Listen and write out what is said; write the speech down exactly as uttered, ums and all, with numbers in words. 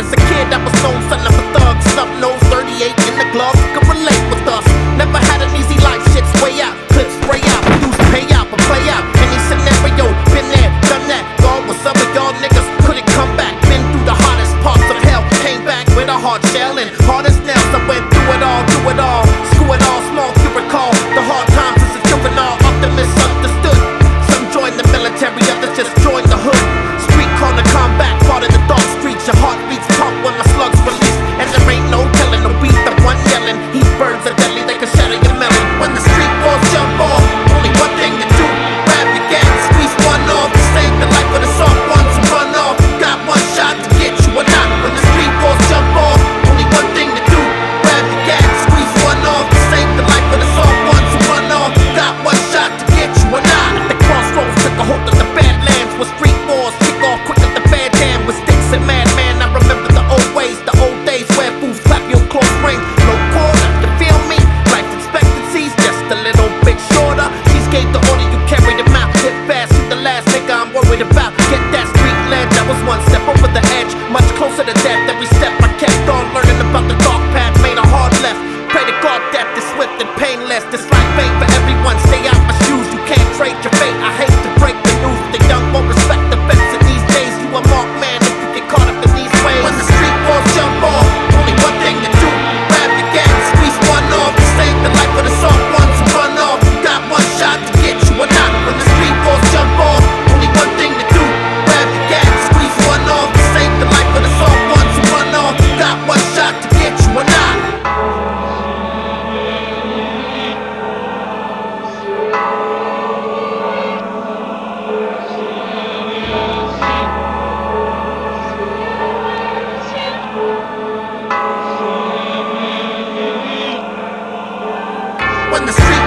As a kid, I was known son of a thug, snub nose, thirty-eight in the glove, could relate with us. Never had an easy life, shit's way out, clips spray out, dudes pay out, but play out. Any scenario, been there, done that. God, what some of y'all niggas couldn't come back. Been through the hottest parts of hell, came back with a hard shell and hard as nails. I went through it all, do it all, screw it all, small if you recall. The hard times as a juvenile, often misunderstood. Some joined the military, others just joined the hood. Street corner combat, fought in the dark streets. Your heart beats pump when my slugs release. And there ain't no telling the beat, the one yelling. Heat burns are deadly, they can shatter your melon. When the street walls jump off, only one thing to do, grab your gas, squeeze one off. Save the life of the soft ones and run off. Got one shot to get you or not. When the street walls jump off, only one thing to do, grab your gas, squeeze one off. Save the life of the soft ones and run off. Got one shot to get you or not. At the crossroads, took a hold of the badlands. Where street wars kick off quick as the bad jam. With sticks and madman, I remember the old ways, the old days where fools clap your close ring. No quarter, you feel me? Life expectancy's just a little bit shorter. She's gave the order, you carry them out. Hit fast, you the last nigga I'm worried about. Get that street ledge, I was one step over the edge, much closer to death. Every step I kept on learning about the dark path, made a hard left. Pray to God that is swift and painless. This life ain't for everyone, stay out my shoes. You can't trade your fate, I hate to break the news. The young won't respect the vets in these days. You a marked man if you get caught up in these ways. When the street walls jump off, only one thing to do, grab your gas, squeeze one off. Save the life of the soft ones and run off. Got one shot to get you or not. When the street walls jump off, only one thing to do, grab your gas, squeeze one off. Save the life of the soft ones and run off. Got one shot to get you or not. When the street